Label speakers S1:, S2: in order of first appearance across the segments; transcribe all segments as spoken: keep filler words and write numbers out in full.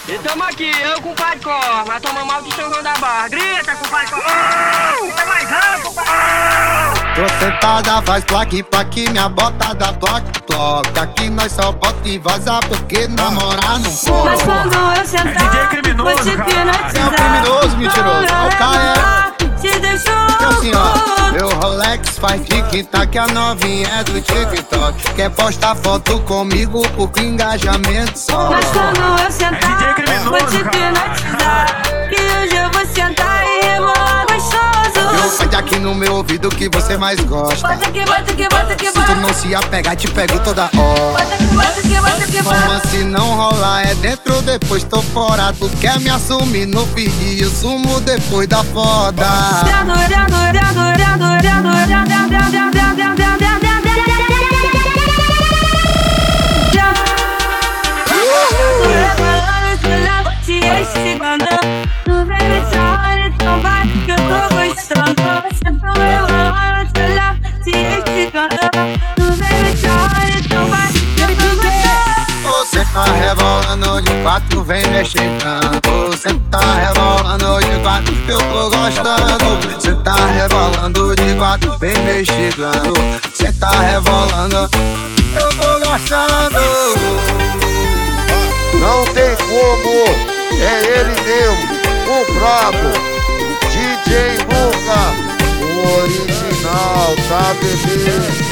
S1: E tamo aqui, eu com o Pai Cor, mas toma mal de São João da Barra. Grita com o Pai Cor. Oh, é mais alto, pai.
S2: Tô sentada, faz plaque, plaque, minha bota da plaque, toca. Aqui nós só bota e vaza porque namorar não pode.
S3: Mas quando eu sentar,
S4: é D J criminoso,
S3: vou te hipnotizar.
S2: É um criminoso, mentiroso. É o cara é.
S3: Te deixou
S2: Então assim, ó,
S3: louco.
S2: meu Rolex faz tic-tac, a novinha é do TikTok. Quer postar foto comigo porque engajamento só.
S3: Mas quando eu sentar,
S4: D J criminoso,
S3: vou te
S4: cara.
S3: hipnotizar. Que hoje eu vou sentar e rebolar
S2: Eu
S3: gostoso.
S2: pede aqui no meu ouvido que você mais gosta.
S3: Bota que bota que bota que
S2: Se tu
S3: bota.
S2: não se apegar, te pego toda hora.
S3: Bota que bota que bota que bota.
S2: Como se não rolar, é dentro, depois tô fora. Tu quer me assumir no pedir o sumo depois da foda.
S3: Te esticando, não vem me chamar, então vai que eu tô gostando. Você não vai lá, te esticando, não vem me chamar, então vai que eu tô gostando.
S2: Você tá rebolando de quatro, vem mexendo. Você tá rebolando de quatro, eu tô gostando. Você tá rebolando de quatro, vem mexendo. Você tá rebolando, eu tô gostando.
S5: Não tem como, é ele mesmo, o brabo, D J Luca, o original, tá bebê?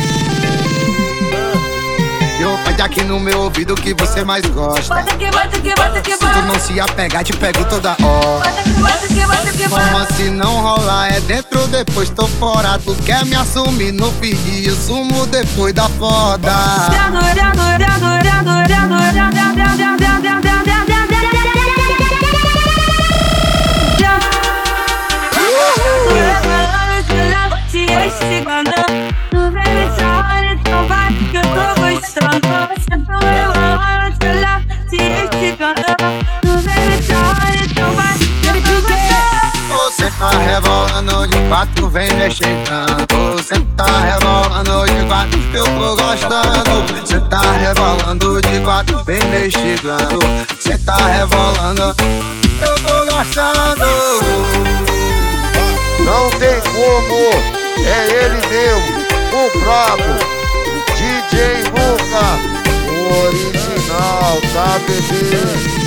S2: Eu pede aqui no meu ouvido que você mais gosta.
S3: Bota que bota que bota que
S2: Se tu
S3: bota.
S2: não se apegar, te pego toda hora.
S3: Bota que bota que bota que
S2: Como
S3: bota.
S2: se não rolar, é dentro, depois tô fora. Tu quer me assumir no pedir o sumo depois da foda.
S3: Te esticando, não vem me chamar, então vai que eu tô gostando. Você não vai lá, te esticando, não vem me chamar, então vai que eu tô gostando.
S2: Você tá rebolando de quatro, vem mexendo. Você tá rebolando de quatro, eu tô gostando. Você tá rebolando de quatro, vem mexendo. Você tá rebolando, eu tô gostando.
S5: Não tem como, é ele mesmo, o brabo, D J Luca, o original, tá bebê?